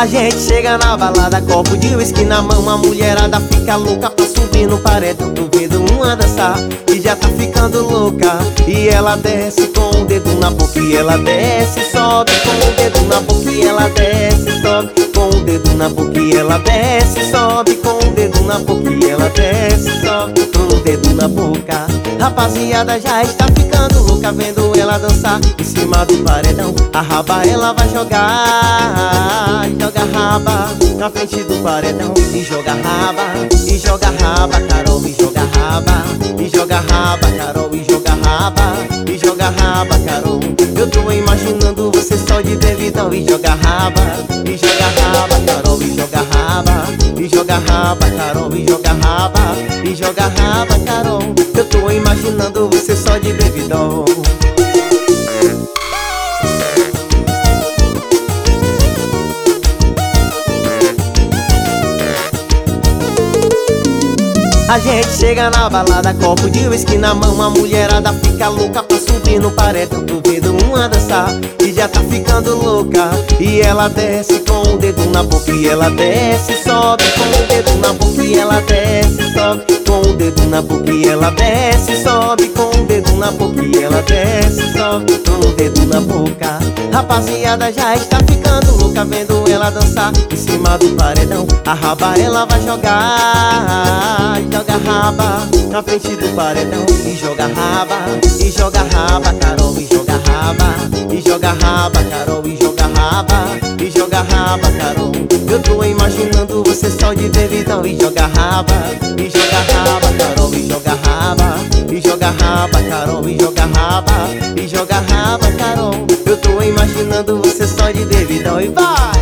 A gente chega na balada, copo de uísque na mão, a mulherada fica louca pra subir no paredão. Tô vendo uma dançar e já tá ficando louca. E ela desce com o dedo na boca e ela desce, sobe com o dedo na boca e ela desce, sobe com o dedo na boca e ela desce, sobe com o dedo na boca e ela desce, sobe com o dedo na boca. Rapaziada já está ficando louca vendo ela dançar em cima do paredão. A raba ela vai jogar, joga raba na frente do paredão. E joga raba, e joga raba, Carol, e joga raba, e joga raba, Carol, e joga raba, e joga raba, Carol. Eu tô imaginando você só de bevidão. E joga raba, e joga raba, Carol, e joga raba, e joga raba, Carol, e joga raba, e joga raba, Carol. Eu tô imaginando você só de bevidão. A gente chega na balada, copo de uísque na mão, a mulherada fica louca pra subir no paredão. Tô vendo uma dançar e já tá ficando louca. E ela desce com o dedo na boca e ela desce, sobe com o dedo na boca e ela desce, sobe com o dedo na boca e ela desce, sobe com o dedo na boca e ela desce, sobe com o dedo na boca. Rapaziada já está ficando louca vendo ela dançar em cima do paredão. A raba ela vai jogar, joga raba na frente do paredão. E joga raba, e joga raba, Carol, e joga raba, e joga raba, Carol, e joga raba, e joga raba, Carol. Eu tô imaginando você só de bevidão. E joga raba, e joga raba, Carol, e joga raba, e joga raba, Carol, e joga raba, e joga raba, Carol. Eu tô imaginando você só de bevidão. E vai!